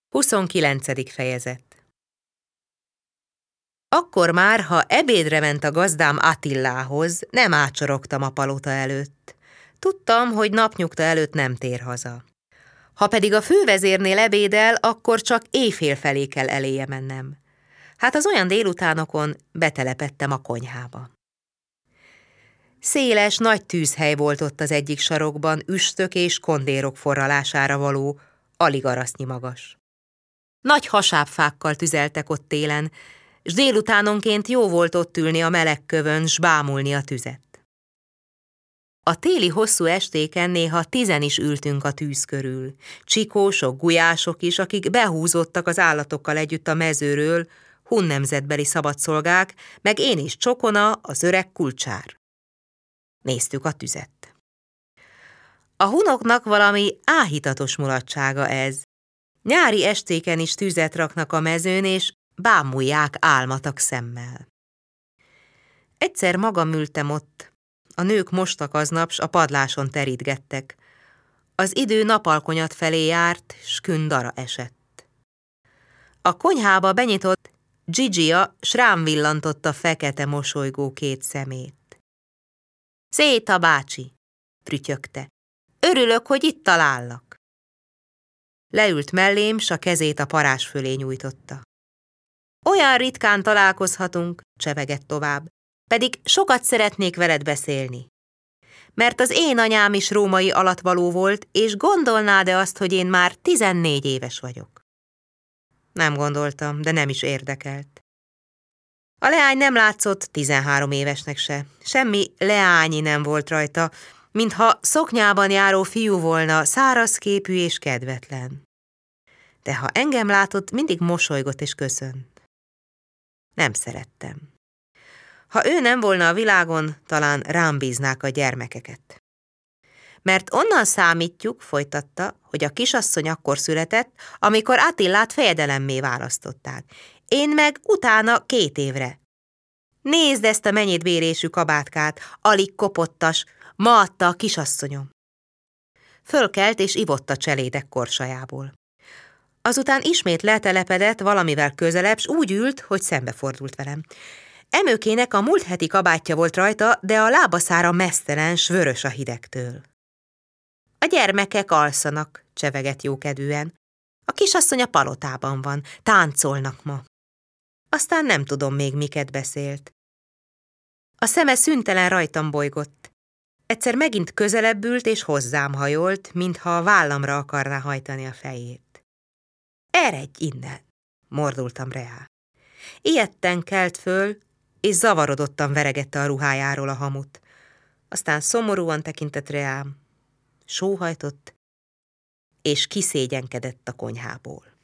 29. fejezet. Akkor már, ha ebédre ment a gazdám Attilához, nem ácsorogtam a palota előtt. Tudtam, hogy napnyugta előtt nem tér haza. Ha pedig a fővezérnél ebédel, akkor csak éjfél felé kell eléje mennem. Hát az olyan délutánokon betelepedtem a konyhába. Széles, nagy tűzhely volt ott az egyik sarokban, üstök és kondérok forralására való, alig arasznyi magas. Nagy hasábfákkal tüzeltek ott télen, s délutánonként jó volt ott ülni a meleg kövön, s bámulni a tüzet. A téli hosszú estéken néha 10 is ültünk a tűz körül, csikósok, gulyások is, akik behúzottak az állatokkal együtt a mezőről, hun nemzetbeli szabadszolgák, meg én is Csokona, az öreg kulcsár. Néztük a tüzet. A hunoknak valami áhítatos mulatsága ez. Nyári estéken is tüzet raknak a mezőn, és bámulják álmatak szemmel. Egyszer magam ültem ott, a nők mostak aznap, s a padláson terítgettek. Az idő napalkonyat felé járt, s künn dara esett. A konyhába benyitott Gigia s rám villantotta fekete mosolygó 2 szemét. Zéta bácsi, prütyögte, örülök, hogy itt talállak. Leült mellém, s a kezét a parázs fölé nyújtotta. Olyan ritkán találkozhatunk, csevegett tovább, pedig sokat szeretnék veled beszélni. Mert az én anyám is római alattvaló volt, és gondolnád-e azt, hogy én már 14 éves vagyok? Nem gondoltam, de nem is érdekelt. A leány nem látszott 13 évesnek se. Semmi leányi nem volt rajta, mintha szoknyában járó fiú volna, szárazképű és kedvetlen. De ha engem látott, mindig mosolygott és köszönt. Nem szerettem. Ha ő nem volna a világon, talán rám bíznák a gyermekeket. Mert onnan számítjuk, folytatta, hogy a kisasszony akkor született, amikor Attillát fejedelemmé választották. Én meg utána 2 évre. Nézd ezt a mennyit kabátkát, alig kopottas, ma adta a kisasszonyom. Fölkelt és ivott a cselédek korsajából. Azután ismét letelepedett valamivel közelebb, s úgy ült, hogy szembefordult velem. Emőkének a múlt heti kabátja volt rajta, de a lábaszára meztelen, s vörös a hidegtől. A gyermekek alszanak, csevegett jókedvűen. A kisasszony a palotában van, táncolnak ma. Aztán nem tudom még miket beszélt. A szeme szüntelen rajtam bolygott. Egyszer megint közelebb ült és hozzám hajolt, mintha a vállamra akarná hajtani a fejét. Eredj innen, mordultam reá. Ijedten kelt föl, és zavarodottan veregette a ruhájáról a hamut. Aztán szomorúan tekintett reám, sóhajtott, és kiszégyenkedett a konyhából.